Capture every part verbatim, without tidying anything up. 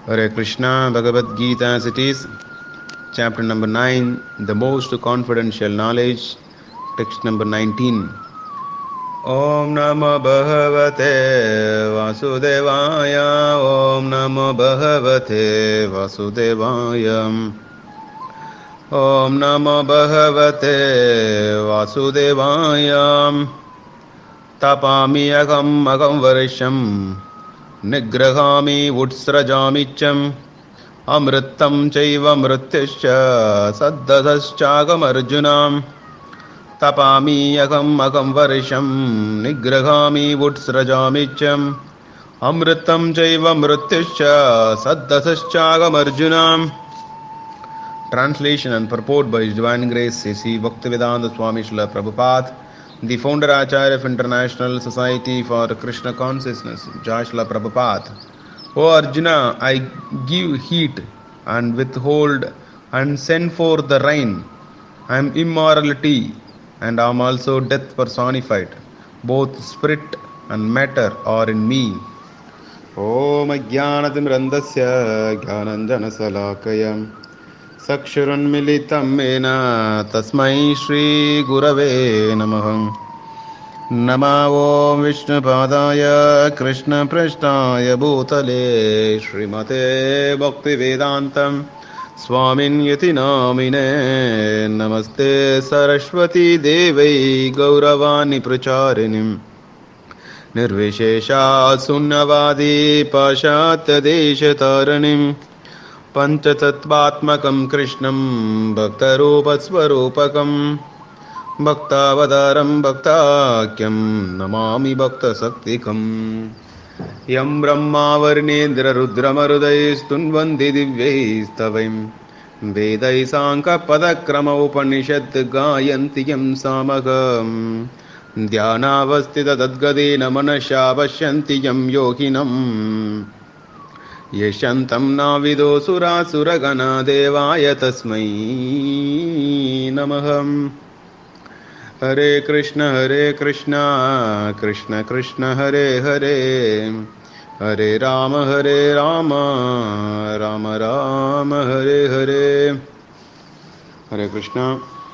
Hare Krishna, Bhagavad Gita as it is, chapter number nine, the most confidential knowledge, text number nineteen. Om Namo Bhagavate Vasudevaya, Om Namo Bhagavate Vasudevaya, Om Namo Bhagavate Vasudevaya, Tapami Agam Agam Varisham, Nigrahami Vutsrajami Cham, Amritam Chaiva Mrityascha, Saddhaschaagam Arjunam, Tapami Agam Agam Varisham, Nigrahami Vutsrajami Cham, Amritam Chaiva Mrityascha, Saddhaschaagam Arjunam. Translation and purport by His Divine Grace C C Bhaktivedanta Swami Srila Prabhupada, the founder Acharya of International Society for Krishna Consciousness, Jai Srila Prabhupada. O Arjuna, I give heat and withhold and send forth the rain. I am immorality and I am also death personified. Both spirit and matter are in me. Om Ajnanatimrandasya Jnananjana Salakaya Sakshurunmilitam Mena Tasmai Shri Gurave Namah. Namo Om Vishnu Padaya Krishna Prashtaya Bhutale Srimate Bhakti Vedantam Swamin Yati Namine Namaste Saraswati Devai Gauravani Pracharinim Nirvishesha Sunyavadi Pashatya Deshataranim Panchatattvatmakam Krishnam Bhaktarupasvarupakam Bhaktavadaram Bhaktakyam Namami Bhakta Saktikam Yam Brahma Varnendra Rudramarudai Stunvandi Divyaistavim Vedai Sanka Padakrama Upanishad Gayanti Yam Samagam Dhyanavastita Dadgadena Manasha Vasyanti Yam Yoginam Yeshantam Navido Sura Suragana Devaya Tasmai Namaham. Hare Krishna, Hare Krishna, Krishna Krishna, Hare Hare, Hare Rama, Hare Rama, Rama Rama, Hare Hare. Hare Krishna.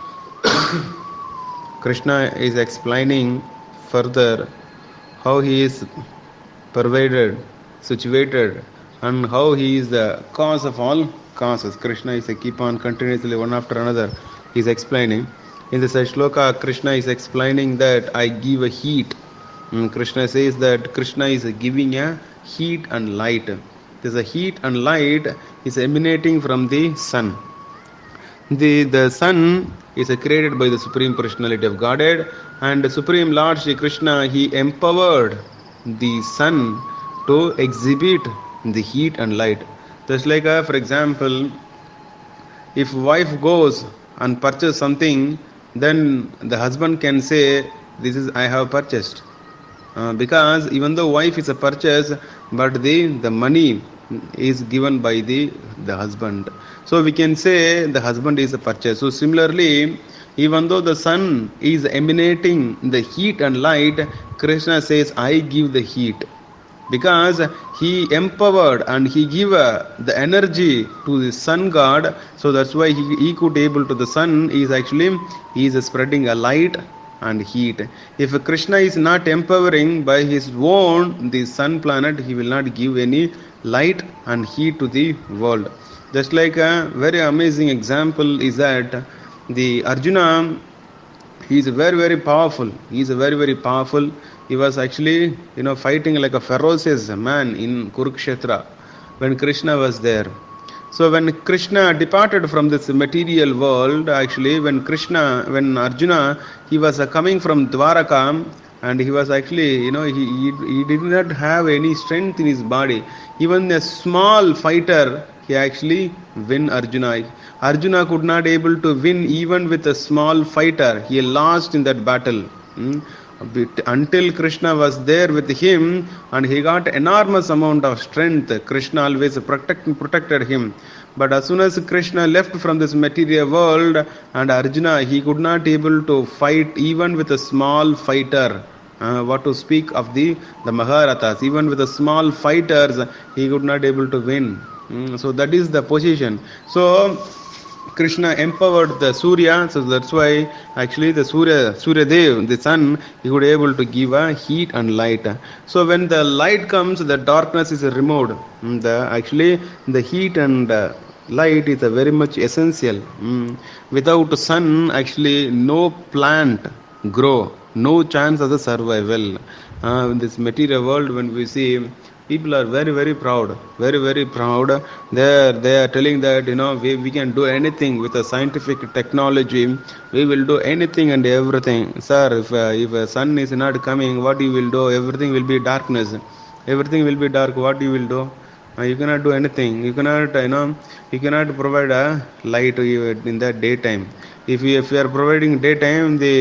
Krishna is explaining further how he is pervaded, situated, and how he is the cause of all causes. Krishna is a keep on continuously one after another. He is explaining. In this shloka, Krishna is explaining that I give a heat. And Krishna says that Krishna is giving a heat and light. This a heat and light is emanating from the sun. The, the sun is created by the Supreme Personality of Godhead, and the Supreme Lord Shri Krishna, he empowered the sun to exhibit the heat and light. Just like, uh, for example, if wife goes and purchase something, then the husband can say, this is I have purchased. Uh, because even though wife is a purchase, but the, the money is given by the, the husband. So we can say the husband is a purchase. So similarly, even though the sun is emanating the heat and light, Krishna says, I give the heat. Because he empowered and he gave uh, the energy to the sun god, so that's why he, he could able to the sun is actually he is spreading a light and heat. If Krishna is not empowering by his own the sun planet, he will not give any light and heat to the world. Just like a very amazing example is that the Arjuna, he is very very powerful. He is very very powerful. He was actually, you know, fighting like a ferocious man in Kurukshetra when Krishna was there. So when Krishna departed from this material world, actually when Krishna, when Arjuna, he was uh, coming from Dwaraka, and he was actually, you know, he, he, he did not have any strength in his body. Even a small fighter, he actually win Arjuna. Arjuna could not able to win even with a small fighter. He lost in that battle. Hmm? Until Krishna was there with him and he got enormous amount of strength, Krishna always protect, protected him. But as soon as Krishna left from this material world, and Arjuna, he could not able to fight even with a small fighter. Uh, what to speak of the, the Maharathas. Even with the small fighters, he could not able to win. Mm, so that is the position. So Krishna empowered the Surya, so that's why actually the Surya, Surya Dev, the sun, he would able to give a heat and light. So when the light comes, the darkness is removed. Mm, The actually the heat and uh, light is a very much essential. Mm. Without sun, actually no plant grow, no chance of the survival. Uh, in this material world, when we see people are very very proud, very very proud. They are they are telling that, you know, we, we can do anything with a scientific technology. We will do anything and everything. Sir, if uh, if a sun is not coming, what you will do? Everything will be darkness, everything will be dark. What you will do? Uh, you cannot do anything. You cannot, you know, you cannot provide a light to you in the daytime. If you if you are providing daytime, the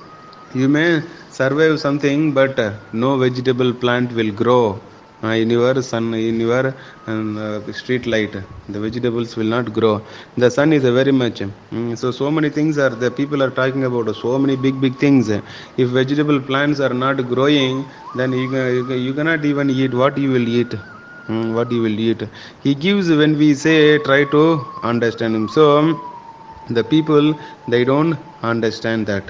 you may survive something, but uh, no vegetable plant will grow uh, in your sun, in your um, uh, street light. The vegetables will not grow. The sun is a very much. Mm, so so many things are the people are talking about. So many big big things. If vegetable plants are not growing, then you, ca- you, ca- you cannot even eat. What you will eat? Mm, what you will eat? He gives when we say try to understand him. So the people, they don't understand that.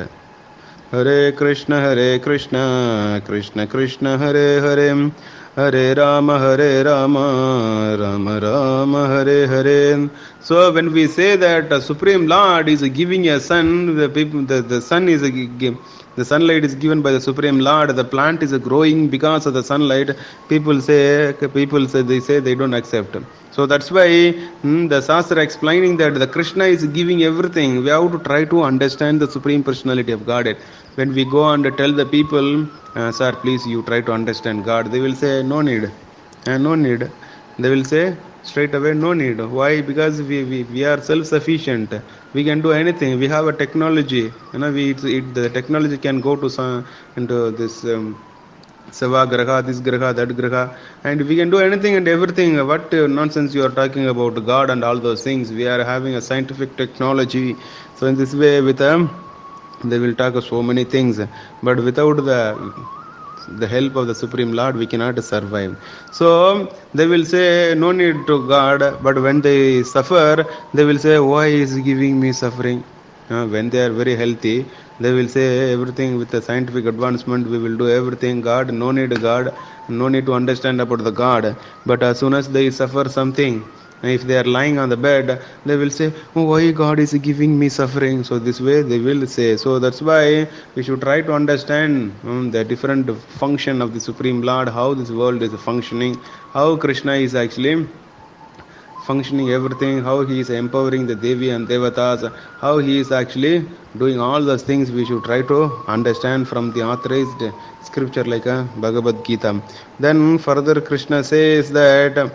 Hare Krishna, Hare Krishna, Krishna Krishna, Hare Hare, Hare Rama, Hare Rama, Rama Rama, Hare Hare. So when we say that the Supreme Lord is giving a sun, the people, the, the sun is a, the sunlight is given by the Supreme Lord. The plant is growing because of the sunlight. People say, people say, they say they don't accept. So that's why hmm, the Shastra explaining that the Krishna is giving everything. We have to try to understand the Supreme Personality of Godhead. When we go and tell the people, uh, sir, please you try to understand God, they will say, no need. Uh, no need. They will say straight away, no need. Why? Because we, we, we are self-sufficient. We can do anything. We have a technology. You know, we it, it, the technology can go to some into this. Um, Seva Graha, this Graha, that Graha, and we can do anything and everything. What uh, nonsense you are talking about God and all those things? We are having a scientific technology. So in this way, with um, they will talk of so many things, but without the the help of the Supreme Lord, we cannot survive. So they will say no need to God, but when they suffer, they will say, why is He giving me suffering? Uh, when they are very healthy, they will say everything with the scientific advancement, we will do everything. God, no need God, no need to understand about the God. But as soon as they suffer something, if they are lying on the bed, they will say, oh, why God is giving me suffering? So this way they will say. So that's why we should try to understand um, the different function of the Supreme Lord, how this world is functioning, how Krishna is actually functioning everything, how he is empowering the Devi and Devatas, how he is actually doing all those things. We should try to understand from the authorized scripture like a Bhagavad Gita. Then further Krishna says that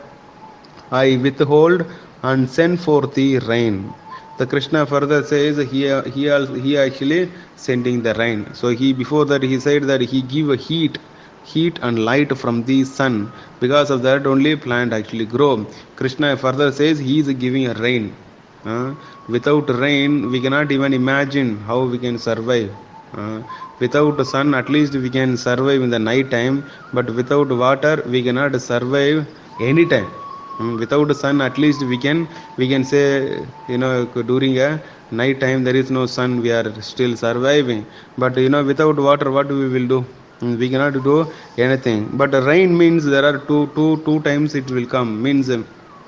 I withhold and send forth the rain. The Krishna further says he he also, he actually sending the rain. So he before that he said that he give a heat, heat and light from the sun. Because of that only plant actually grow. Krishna further says he is giving a rain. Uh, without rain we cannot even imagine how we can survive. Uh, without the sun at least we can survive in the night time, but without water we cannot survive anytime. Mm, without the sun at least we can we can say, you know, during a night time there is no sun, we are still surviving. But you know, without water what we will do? Mm, we cannot do anything. But rain means there are two two two times it will come, means um,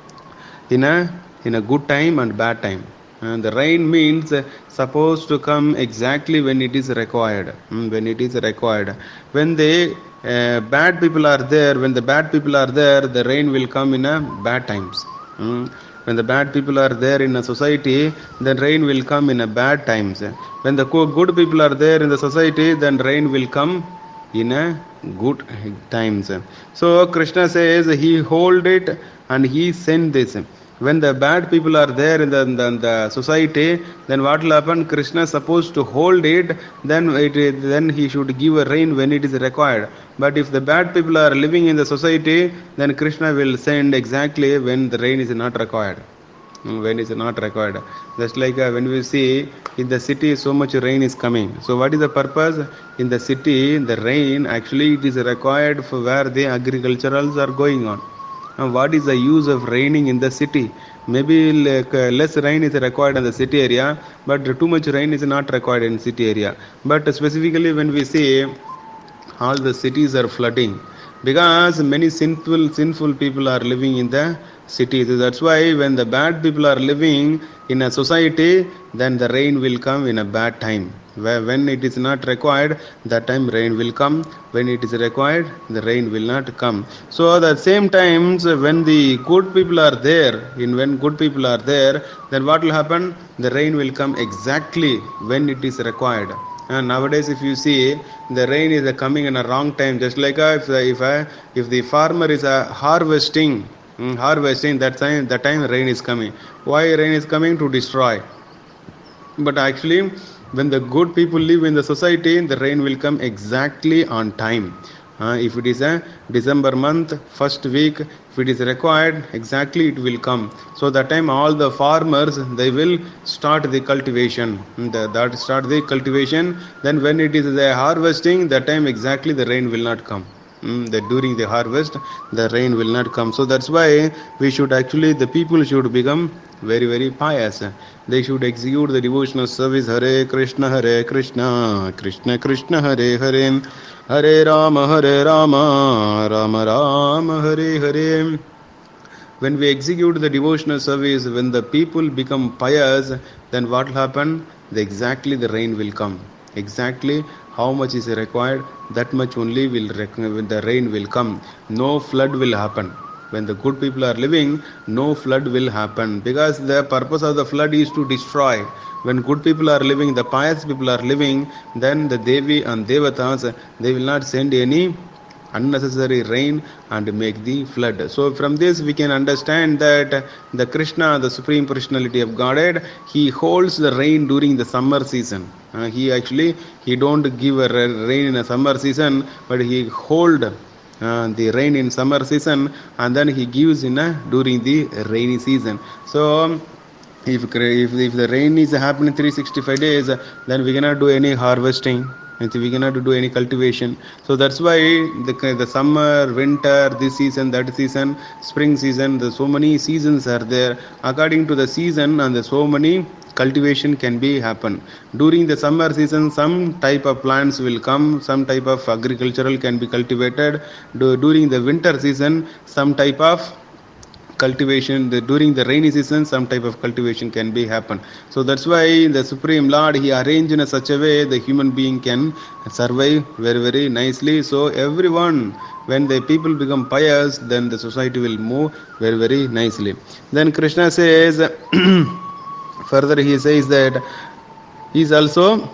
in a in a good time and bad time. And the rain means uh, supposed to come exactly when it is required. Mm, when it is required. When the uh, bad people are there, when the bad people are there, the rain will come in a bad times. Mm. When the bad people are there in a society, then rain will come in a bad times. When the good people are there in the society, then rain will come in a good times. So Krishna says he hold it and he send this. When the bad people are there in the, in the, in the society, then what will happen? Krishna is supposed to hold it, then it then he should give a rain when it is required. But if the bad people are living in the society, then Krishna will send exactly when the rain is not required. When is not required. Just like uh, when we see in the city so much rain is coming. So what is the purpose? In the city, the rain actually it is required for where the agriculturals are going on. And what is the use of raining in the city? Maybe like, uh, less rain is required in the city area, but too much rain is not required in city area. But specifically when we say all the cities are flooding because many sinful sinful people are living in the cities. That's why when the bad people are living in a society, then the rain will come in a bad time. Where when it is not required, that time rain will come. When it is required, the rain will not come. So at the same times, when the good people are there, in when good people are there, then what will happen? The rain will come exactly when it is required. And nowadays, if you see, the rain is uh, coming in a wrong time. Just like uh, if uh, if uh, if the farmer is uh, harvesting, mm, harvesting that time, that time rain is coming. Why rain is coming? To destroy. But actually, when the good people live in the society, the rain will come exactly on time. Uh, if it is a December month, first week, if it is required, exactly it will come. So that time all the farmers, they will start the cultivation. The, that start the cultivation. Then when it is the harvesting, that time exactly the rain will not come. Mm, that during the harvest the rain will not come. So that's why we should actually, the people should become very very pious. They should execute the devotional service. Hare Krishna, Hare Krishna, Krishna Krishna, Hare Hare, Hare Rama, Hare Rama, Rama Rama, Hare Hare. When we execute the devotional service, when the people become pious, then what will happen? The, exactly the rain will come. Exactly how much is required, that much only will the rain will come. No flood will happen. When the good people are living, no flood will happen, because the purpose of the flood is to destroy. When good people are living, the pious people are living, then the Devi and Devatas, they will not send any unnecessary rain and make the flood. So from this we can understand that the Krishna, the Supreme Personality of Godhead, he holds the rain during the summer season. Uh, he actually he don't give a rain in a summer season, but he hold uh, the rain in summer season, and then he gives in a during the rainy season. So if, if if the rain is happening three hundred sixty-five days, then we cannot do any harvesting, and we cannot do any cultivation. So that's why the the summer, winter, this season, that season, spring season, the so many seasons are there. According to the season, and the so many cultivation can be happen. During the summer season, some type of plants will come, some type of agricultural can be cultivated. During the winter season, some type of cultivation, the, during the rainy season, some type of cultivation can be happen. So that's why the Supreme Lord, he arranged in a such a way the human being can survive very very nicely. So everyone, when the people become pious, then the society will move very very nicely. Then Krishna says further, he says that he is also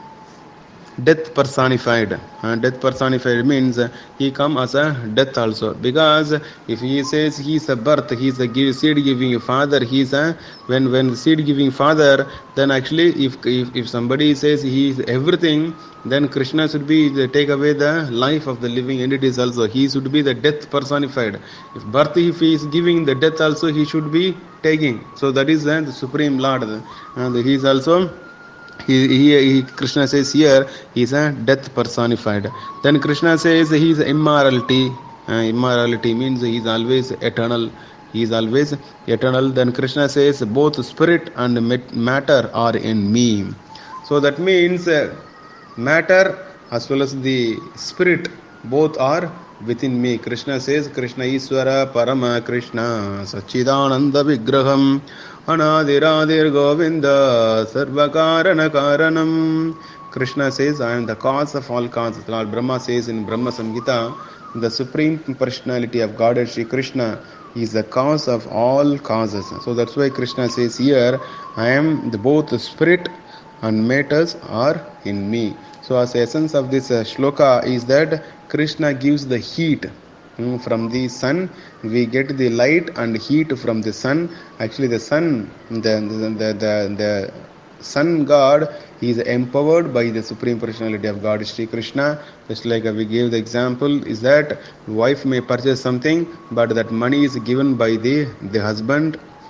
death personified. Uh, death personified means uh, he come as a death also, because if he says he is a birth, he is a give, seed giving father, he is a when when seed giving father, then actually if, if if somebody says he is everything, then Krishna should be the, take away the life of the living entities also. He should be the death personified. If birth, if he is giving the death also, he should be taking. So that is uh, the Supreme Lord, and he is also He, he, he Krishna says here he is a death personified. Then Krishna says he is immorality. Uh, immorality means he is always eternal. He is always eternal. Then Krishna says both spirit and matter are in me. So that means uh, matter as well as the spirit, both are within me. Krishna says Krishna Iswara Parama Krishna Sachidananda Vigraham Anadiradir Govinda Sarvakarana Karanam. Krishna says, I am the cause of all causes. Lord Brahma says in Brahma Samhita, the Supreme Personality of Godhead Shri Krishna is the cause of all causes. So that's why Krishna says here, I am the, both the spirit and matters are in me. So as the essence of this uh, shloka is that Krishna gives the heat from the sun. We get the light and heat from the sun. Actually the sun, the the the, the, the sun god is empowered by the Supreme Personality of God Shri Krishna. Just like we gave the example, is that wife may purchase something, but that money is given by the the husband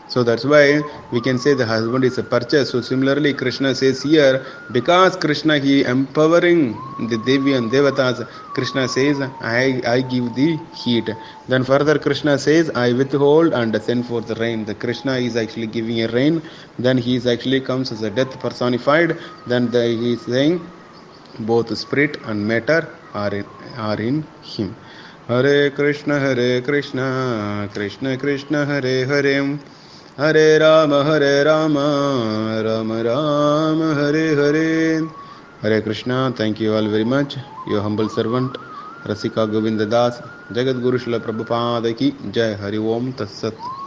So that's why we can say the husband is a purchase. So similarly, Krishna says here, because Krishna he empowering the Devi and Devatas, Krishna says, I, I give the heat. Then further Krishna says, I withhold and send forth the rain. The Krishna is actually giving a rain. Then he is actually comes as a death personified. Then the, he is saying, both spirit and matter are in, are in him. Hare Krishna, Hare Krishna, Krishna Krishna, Hare Hare. Hare Rama, Hare Rama, Rama Rama, Hare Hare. Hare Krishna. Thank you all very much. Your humble servant, Rasika Govinda Das. Jagat Guru Srila Prabhupada ki Jai. Hari Om Tat Sat.